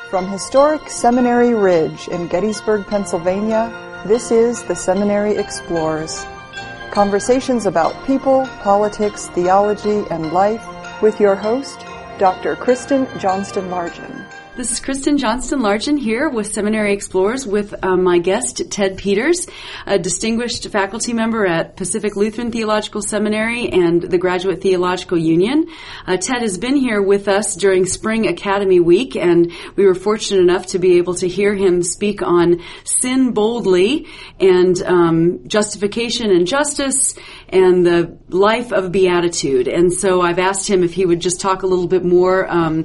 From historic Seminary Ridge in Gettysburg, Pennsylvania, this is The Seminary Explores. Conversations about people, politics, theology, and life with your host, Dr. Kristen Johnston-Largen. This is Kristen Johnston-Largen here with Seminary Explorers with my guest, Ted Peters, a distinguished faculty member at Pacific Lutheran Theological Seminary and the Graduate Theological Union. Ted has been here with us during Spring Academy Week, and we were fortunate enough to be able to hear him speak on Sin Boldly and justification and justice and the life of beatitude. And so I've asked him if he would just talk a little bit more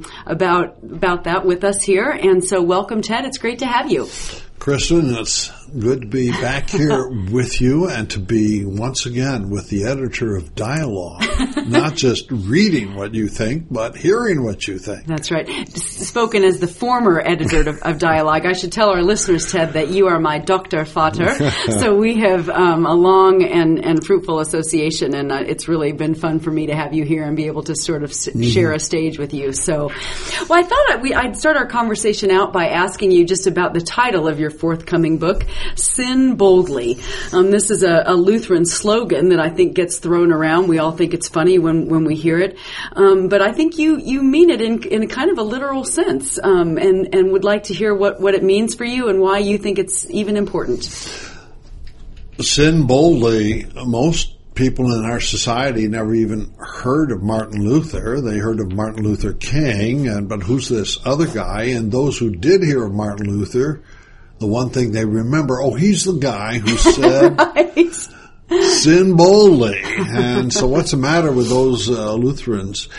about that with us here. And so welcome, Ted. It's great to have you. Kristen, it's good to be back here with you and to be once again with the editor of Dialogue. Not just reading what you think, but hearing what you think. That's right. Spoken as the former editor of Dialogue. I should tell our listeners, Ted, that you are my Dr. Vater. So we have a long and fruitful association, and it's really been fun for me to have you here and be able to sort of share a stage with you. So, well, I thought I'd start our conversation out by asking you just about the title of your forthcoming book, Sin Boldly. This is a Lutheran slogan that I think gets thrown around. We all think it's funny when we hear it. But I think you mean it in a kind of a literal sense, and would like to hear what it means for you and why you think it's even important. Sin Boldly, most people in our society never even heard of Martin Luther. They heard of Martin Luther King, but who's this other guy? And those who did hear of Martin Luther, the one thing they remember, he's the guy who said, right. Sin boldly. And so what's the matter with those Lutherans?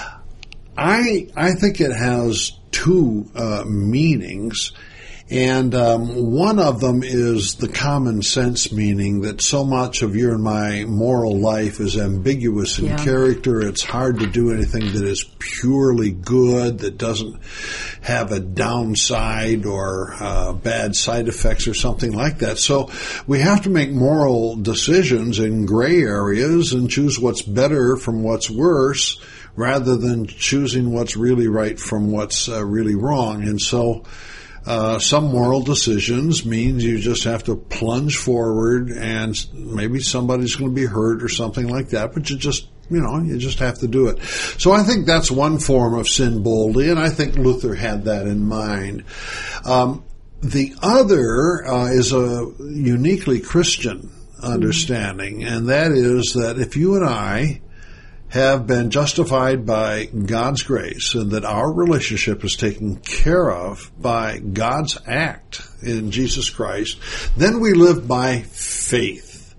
I think it has two meanings. And one of them is the common sense meaning that so much of your and my moral life is ambiguous in character. It's hard to do anything that is purely good, that doesn't have a downside or bad side effects or something like that. So we have to make moral decisions in gray areas and choose what's better from what's worse rather than choosing what's really right from what's really wrong. And so some moral decisions means you just have to plunge forward, and maybe somebody's going to be hurt or something like that, but you just have to do it. So I think that's one form of sin boldly, and I think Luther had that in mind. The other is a uniquely Christian understanding, and that is that if you and I have been justified by God's grace and that our relationship is taken care of by God's act in Jesus Christ, then we live by faith.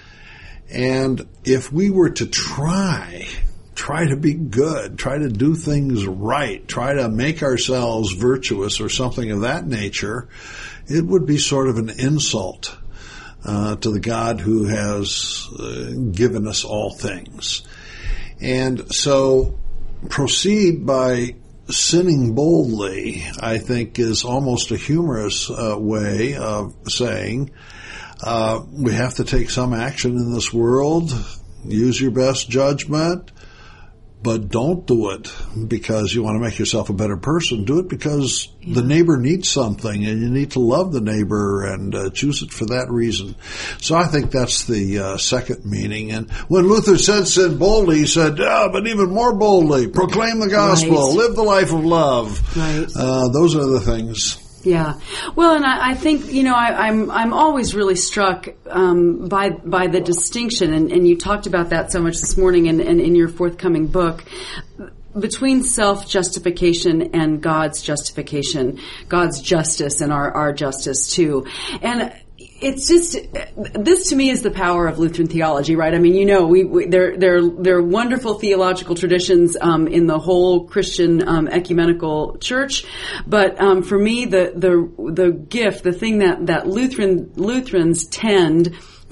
And if we were to try to be good, try to do things right, try to make ourselves virtuous or something of that nature, it would be sort of an insult to the God who has given us all things. And so proceed by sinning boldly, I think, is almost a humorous way of saying we have to take some action in this world, use your best judgment, but don't do it because you want to make yourself a better person. Do it because the neighbor needs something, and you need to love the neighbor and choose it for that reason. So I think that's the second meaning. And when Luther said sin boldly, he said, but even more boldly, proclaim the gospel, live the life of love. Right. Those are the things. Yeah. Well, and I think, I'm always really struck by the distinction, and you talked about that so much this morning and in your forthcoming book, between self-justification and God's justification, God's justice and our justice too. And it's just, this to me is the power of Lutheran theology, right? I mean, there are wonderful theological traditions in the whole Christian ecumenical church, but for me, the gift, the thing that Lutherans tend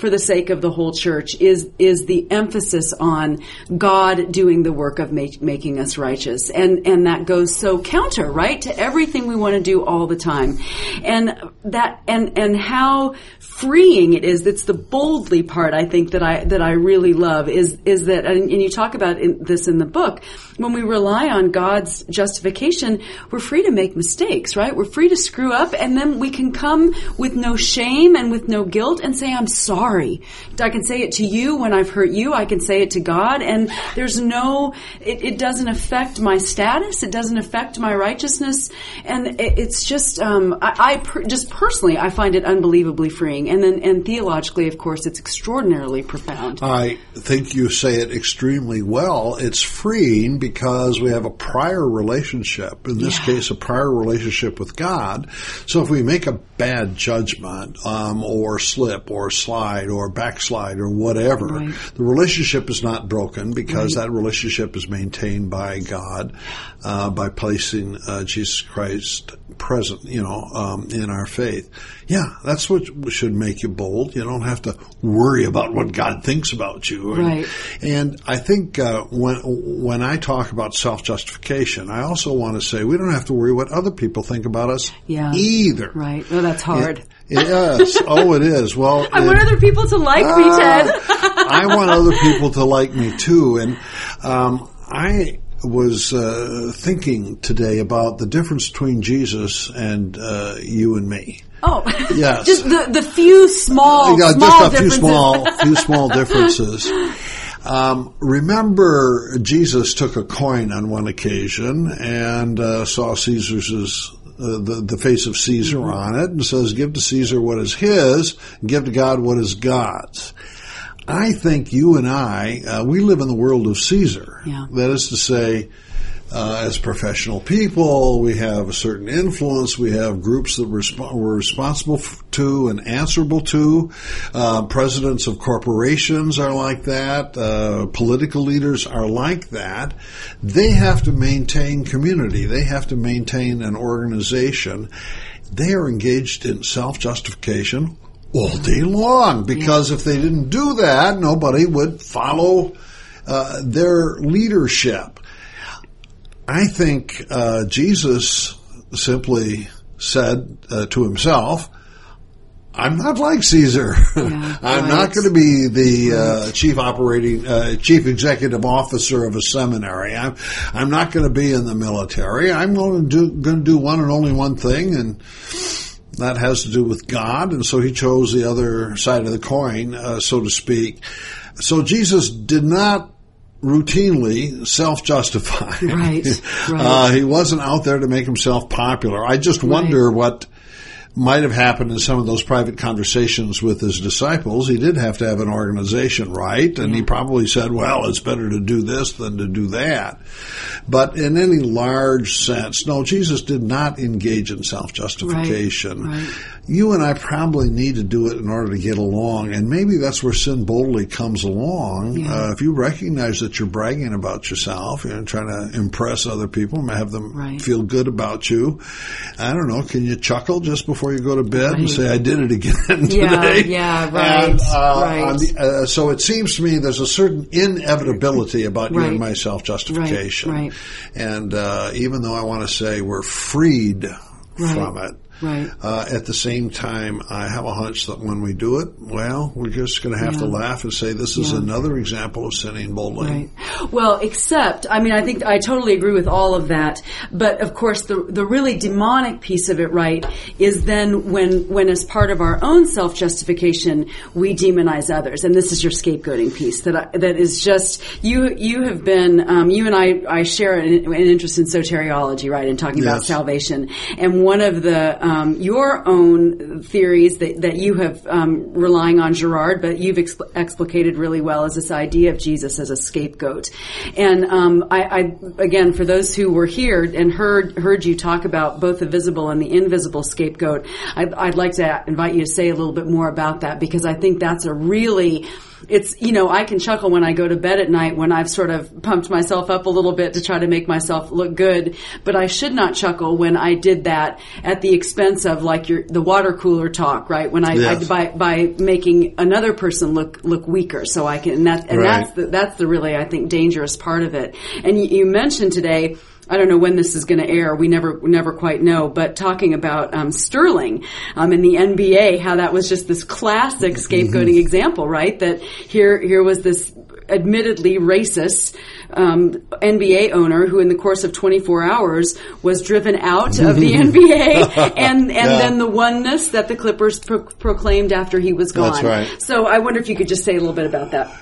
for the sake of the whole church is the emphasis on God doing the work of making us righteous. And that goes so counter, right, to everything we want to do all the time. And that, and how freeing it is. That's the boldly part, I think, that I really love is that, and you talk about this in the book, when we rely on God's justification, we're free to make mistakes, right? We're free to screw up, and then we can come with no shame and with no guilt and say, I'm sorry. I can say it to you when I've hurt you. I can say it to God, and there's no, it doesn't affect my status. It doesn't affect my righteousness. And it's just, just personally, I find it unbelievably freeing. And theologically, of course, it's extraordinarily profound. I think you say it extremely well. It's freeing because we have a prior relationship, in this case, a prior relationship with God. So if we make a bad judgment, or slip or slide or backslide or whatever, right, the relationship is not broken because that relationship is maintained by God, by placing Jesus Christ present, in our faith. Yeah, that's what should make you bold. You don't have to worry about what God thinks about you. Right. And I think when I talk about self-justification, I also want to say we don't have to worry what other people think about us either. Right. Well, that's hard. Yes. Oh, it is. Well, I want other people to like me, Ted. I want other people to like me too. And I was thinking today about the difference between Jesus and you and me. Oh, yes. Just the few small small differences. Remember, Jesus took a coin on one occasion and saw Caesar's the face of Caesar on it, and says, "Give to Caesar what is his, and give to God what is God's." I think you and I, we live in the world of Caesar. Yeah. That is to say, as professional people, we have a certain influence. We have groups that we're responsible to and answerable to. Presidents of corporations are like that. Political leaders are like that. They have to maintain community. They have to maintain an organization. They are engaged in self-justification all day long, because if they didn't do that, nobody would follow their leadership. I think Jesus simply said to himself, I'm not like Caesar. I'm not going to be the chief executive officer of a seminary. I'm not going to be in the military. I'm going to do one and only one thing, and that has to do with God. And so he chose the other side of the coin, so to speak. So Jesus did not routinely self-justify. Right. He wasn't out there to make himself popular. I just wonder what might have happened in some of those private conversations with his disciples. He did have to have an organization, right? And he probably said, well, it's better to do this than to do that. But in any large sense, no, Jesus did not engage in self-justification. Right. You and I probably need to do it in order to get along, and maybe that's where sin boldly comes along. If you recognize that you're bragging about yourself, you're trying to impress other people, have them feel good about you. I don't know, can you chuckle just before you go to bed and say, I did it again today? Right. So it seems to me there's a certain inevitability about you and my self-justification. Right. And even though I want to say we're freed from it, at the same time, I have a hunch that when we do it, well, we're just going to have to laugh and say this is another example of sinning boldly. Right. Well, except, I mean, I think I totally agree with all of that. But, of course, the really demonic piece of it, right, is then when as part of our own self-justification, we demonize others. And this is your scapegoating piece that is just, you have been, you and I share an interest in soteriology, right, and talking about salvation. And one of the your own theories that you have relying on Girard, but you've explicated really well, is this idea of Jesus as a scapegoat. And I again, for those who were here and heard you talk about both the visible and the invisible scapegoat, I'd like to invite you to say a little bit more about that, because I think that's a really it's, I can chuckle when I go to bed at night when I've sort of pumped myself up a little bit to try to make myself look good. But I should not chuckle when I did that at the expense of like the water cooler talk, right? When by making another person look weaker. So I can, that's the really, I think, dangerous part of it. And you mentioned today, I don't know when this is going to air. We never quite know. But talking about Sterling in the NBA, how that was just this classic scapegoating example, right? That here was this admittedly racist NBA owner who in the course of 24 hours was driven out of the NBA and then the oneness that the Clippers proclaimed after he was gone. That's right. So I wonder if you could just say a little bit about that.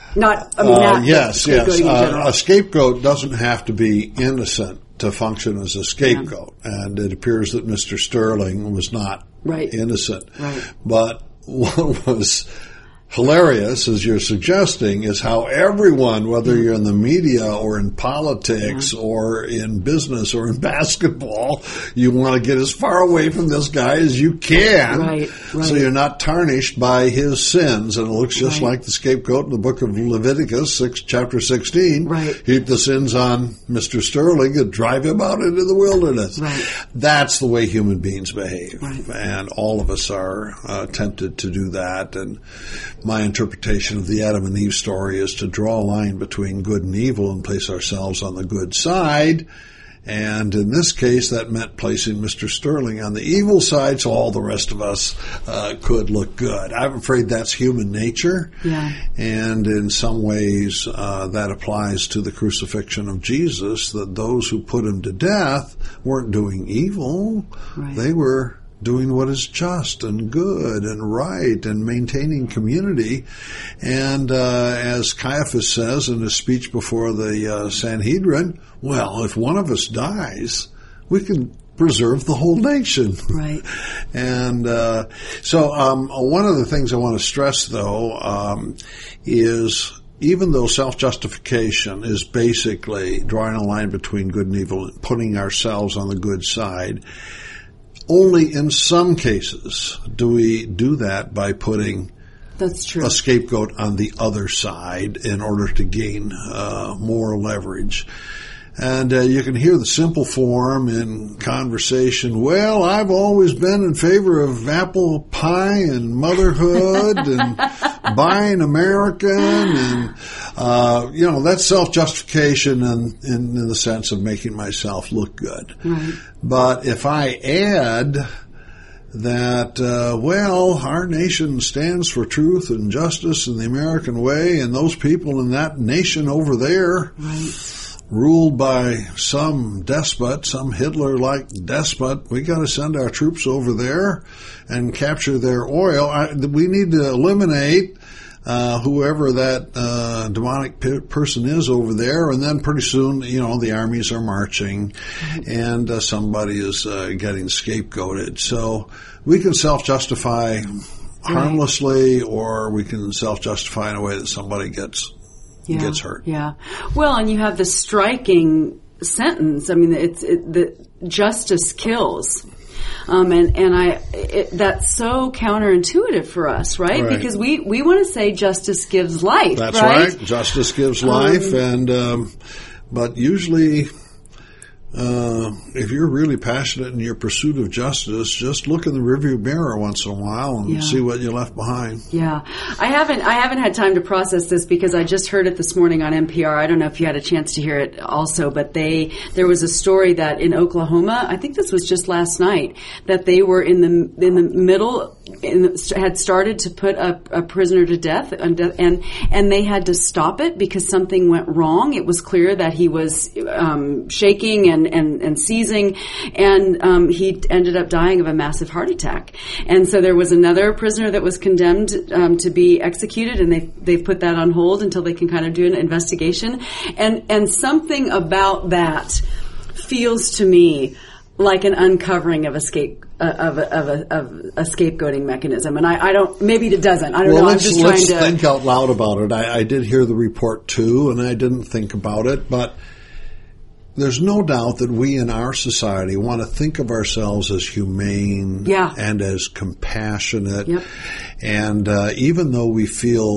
Yes. A scapegoat doesn't have to be innocent to function as a scapegoat. Yeah. And it appears that Mr. Sterling was not innocent. Right. But what was hilarious, as you're suggesting, is how everyone, whether you're in the media or in politics or in business or in basketball, you want to get as far away from this guy as you can. Right. So you're not tarnished by his sins. And it looks just like the scapegoat in the book of Leviticus, chapter 16. Right. Heap the sins on Mr. Sterling and drive him out into the wilderness. Right. That's the way human beings behave. Right. And all of us are tempted to do that. And my interpretation of the Adam and Eve story is to draw a line between good and evil and place ourselves on the good side. And in this case, that meant placing Mr. Sterling on the evil side so all the rest of us could look good. I'm afraid that's human nature. Yeah. And in some ways, that applies to the crucifixion of Jesus, that those who put him to death weren't doing evil. Right. They were doing what is just and good and right and maintaining community. And as Caiaphas says in his speech before the Sanhedrin, well, if one of us dies, we can preserve the whole nation. Right. And so one of the things I want to stress, though, is even though self-justification is basically drawing a line between good and evil and putting ourselves on the good side, only in some cases do we do that by putting That's true. a scapegoat on the other side in order to gain more leverage. And you can hear the simple form in conversation, well, I've always been in favor of apple pie and motherhood and buying American and, that's self-justification in the sense of making myself look good. Right. But if I add that, our nation stands for truth and justice and the American way, and those people in that nation over there ruled by some despot, some Hitler-like despot, we got to send our troops over there and capture their oil. We need to eliminate whoever that demonic person is over there, and then pretty soon, the armies are marching, and somebody is getting scapegoated. So we can self-justify harmlessly, or we can self-justify in a way that somebody gets hurt. Yeah. Well, and you have the striking sentence. I mean, the justice kills. That's so counterintuitive for us, right? Because we want to say justice gives life. That's right. Justice gives life, but usually, if you're really passionate in your pursuit of justice, just look in the rearview mirror once in a while and see what you left behind. Yeah. I haven't had time to process this because I just heard it this morning on NPR. I don't know if you had a chance to hear it also, but there was a story that in Oklahoma, I think this was just last night, that they were in the middle, had started to put a prisoner to death, and they had to stop it because something went wrong. It was clear that he was shaking and seizing, and he ended up dying of a massive heart attack. And so there was another prisoner that was condemned to be executed, and they've put that on hold until they can kind of do an investigation. And something about that feels to me like an uncovering of a scapegoating mechanism, and I don't. Maybe it doesn't. I don't know. I'm just trying to think out loud about it. I did hear the report too, and I didn't think about it, but there's no doubt that we in our society want to think of ourselves as humane and as compassionate. Yep. And even though we feel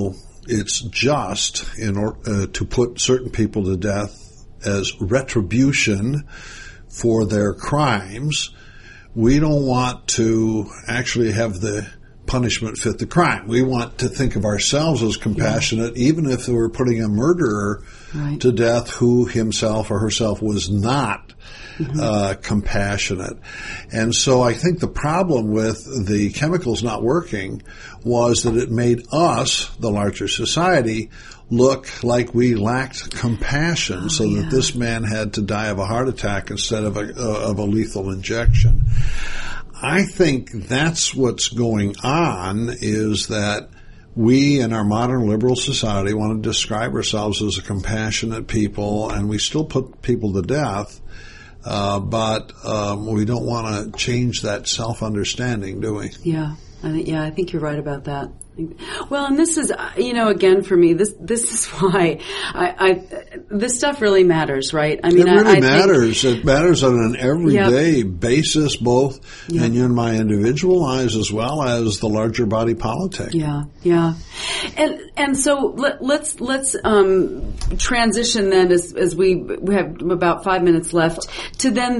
it's just to put certain people to death as retribution for their crimes. We don't want to actually have the punishment fit the crime. We want to think of ourselves as compassionate, even if we're putting a murderer to death who himself or herself was not compassionate. And so I think the problem with the chemicals not working was that it made us, the larger society, look like we lacked compassion, that this man had to die of a heart attack instead of a lethal injection. I think that's what's going on, is that we in our modern liberal society want to describe ourselves as a compassionate people, and we still put people to death, but we don't want to change that self-understanding, do we? Yeah, I think you're right about that. Well, and this is, again, for me, this is why this stuff really matters, right? I mean, it really matters. It matters on an everyday basis, both in you and my individual lives as well as the larger body politic. Yeah. And so let's transition then as we have about 5 minutes left to then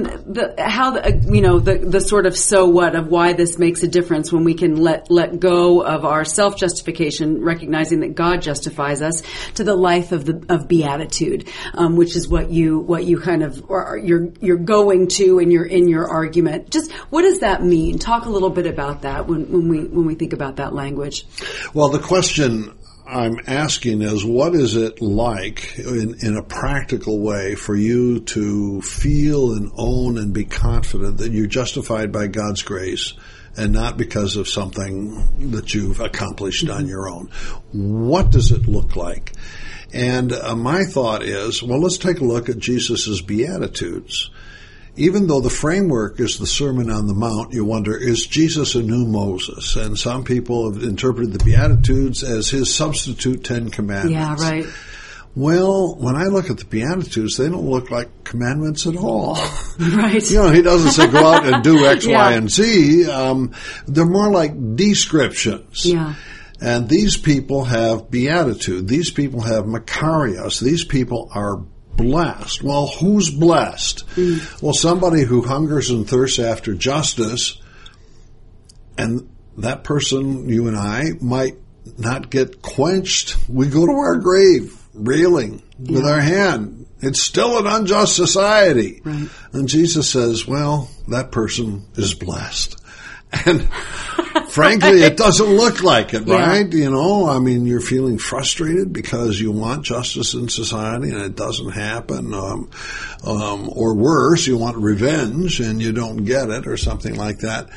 the sort of so what of why this makes a difference when we can let go of our self-justification, recognizing that God justifies us, to the life of beatitude, which is what you kind of you're going to in your argument. Just what does that mean? Talk a little bit about that when we think about that language. Well, the question I'm asking is, what is it like in a practical way for you to feel and own and be confident that you're justified by God's grace and not because of something that you've accomplished on your own? What does it look like? And my thought is, well, let's take a look at Jesus' Beatitudes. Even though the framework is the Sermon on the Mount, you wonder, is Jesus a new Moses? And some people have interpreted the Beatitudes as his substitute 10 Commandments. Yeah, right. Well, when I look at the Beatitudes, they don't look like commandments at all. Right. He doesn't say go out and do X, Y, and Z. They're more like descriptions. Yeah. And these people have beatitude. These people have makarios. These people are blessed. Well, who's blessed? Well, somebody who hungers and thirsts after justice, and that person, you and I, might not get quenched. We go to our grave railing with our hand. It's still an unjust society. Right. And Jesus says, well, that person is blessed. And frankly, it doesn't look like it, right? I mean, you're feeling frustrated because you want justice in society and it doesn't happen. Or worse, you want revenge and you don't get it, or something like that.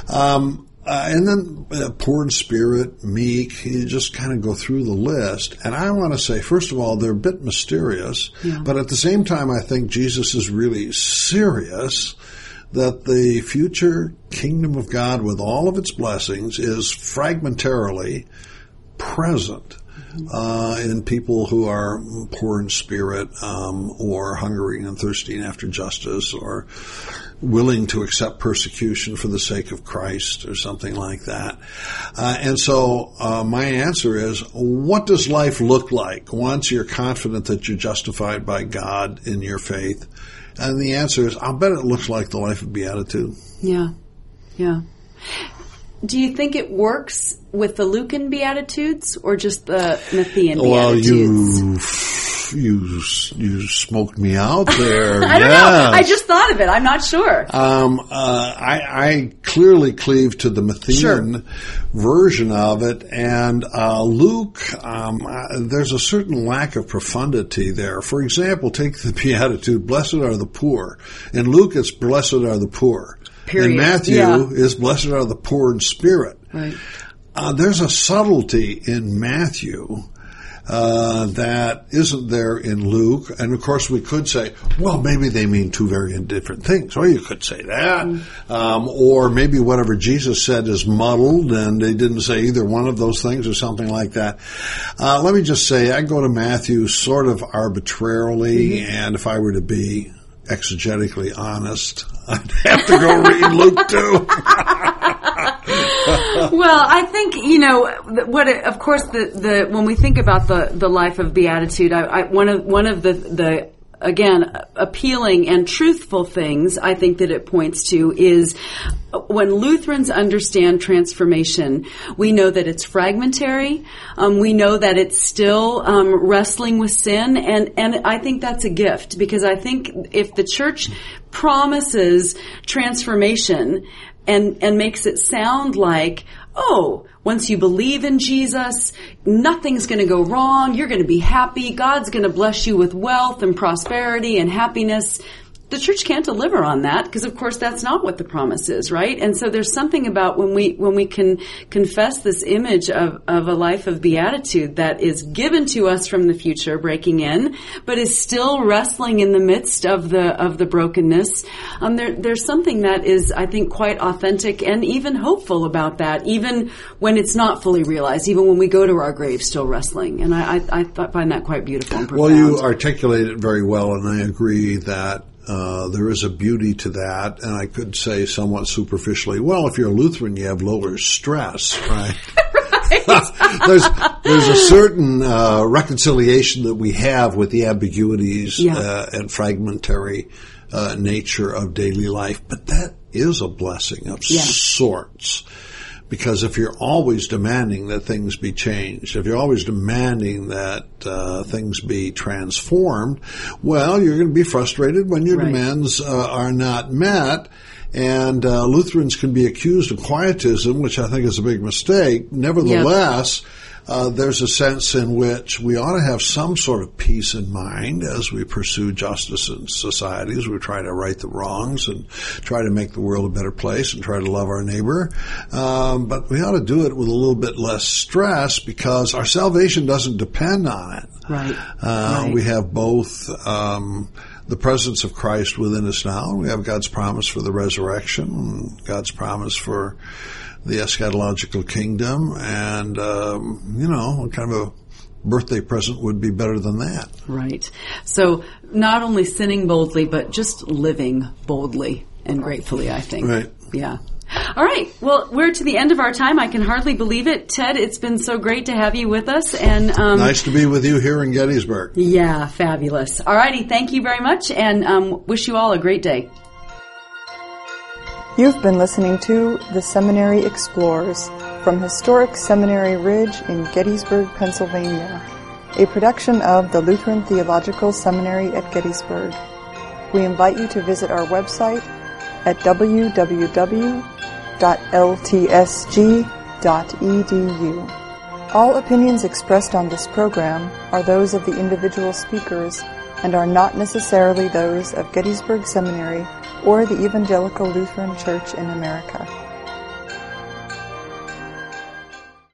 And then poor in spirit, meek, you just kind of go through the list. And I want to say, first of all, they're a bit mysterious, but at the same time, I think Jesus is really serious that the future kingdom of God with all of its blessings is fragmentarily present in people who are poor in spirit, or hungering and thirsting after justice, or willing to accept persecution for the sake of Christ, or something like that. And so my answer is, what does life look like once you're confident that you're justified by God in your faith? And the answer is, I'll bet it looks like the life of beatitude. Yeah. Do you think it works with the Lucan Beatitudes or just the Matthean Beatitudes? Well, you smoked me out there. I don't know. I just thought of it. I'm not sure. I clearly cleave to the Matthean version of it, and Luke, there's a certain lack of profundity there. For example, take the Beatitude, blessed are the poor. In Luke, it's blessed are the poor. Period. In Matthew, is blessed are the poor in spirit. Right. There's a subtlety in Matthew that isn't there in Luke. And of course we could say, well, maybe they mean two very different things. Or you could say that. Or maybe whatever Jesus said is muddled and they didn't say either one of those things or something like that. Let me just say, I go to Matthew sort of arbitrarily, and if I were to be exegetically honest, I'd have to go read Luke too. Well, I think, of course, when we think about the life of beatitude, one of the again, appealing and truthful things I think that it points to is when Lutherans understand transformation, we know that it's fragmentary. We know that it's still wrestling with sin, and I think that's a gift, because I think if the church promises transformation and makes it sound like, once you believe in Jesus, nothing's going to go wrong. You're going to be happy. God's going to bless you with wealth and prosperity and happiness. The church can't deliver on that, because, of course, that's not what the promise is, right? And so there's something about when we can confess this image of a life of beatitude that is given to us from the future, breaking in, but is still wrestling in the midst of the brokenness. There's something that is, I think, quite authentic and even hopeful about that, even when it's not fully realized, even when we go to our grave still wrestling. And I find that quite beautiful and profound. Well, you articulate it very well, and I agree that there is a beauty to that, and I could say somewhat superficially, well, if you're a Lutheran, you have lower stress, right? There's a certain reconciliation that we have with the ambiguities and fragmentary nature of daily life, but that is a blessing of sorts. Because if you're always demanding that things be changed, if you're always demanding that things be transformed, well, you're going to be frustrated when your demands are not met. And Lutherans can be accused of quietism, which I think is a big mistake. Nevertheless, there's a sense in which we ought to have some sort of peace in mind as we pursue justice in society, as we try to right the wrongs and try to make the world a better place and try to love our neighbor. But we ought to do it with a little bit less stress, because our salvation doesn't depend on it. Right. We have both the presence of Christ within us now. We have God's promise for the resurrection, God's promise for the eschatological kingdom, and, what kind of a birthday present would be better than that? Right. So not only sinning boldly, but just living boldly and gratefully, I think. Right. Yeah. All right. Well, we're to the end of our time. I can hardly believe it. Ted, it's been so great to have you with us. And nice to be with you here in Gettysburg. Yeah, fabulous. All righty. Thank you very much, and wish you all a great day. You've been listening to The Seminary Explores from historic Seminary Ridge in Gettysburg, Pennsylvania, a production of the Lutheran Theological Seminary at Gettysburg. We invite you to visit our website at www.ltsg.edu. All opinions expressed on this program are those of the individual speakers and are not necessarily those of Gettysburg Seminary or the Evangelical Lutheran Church in America.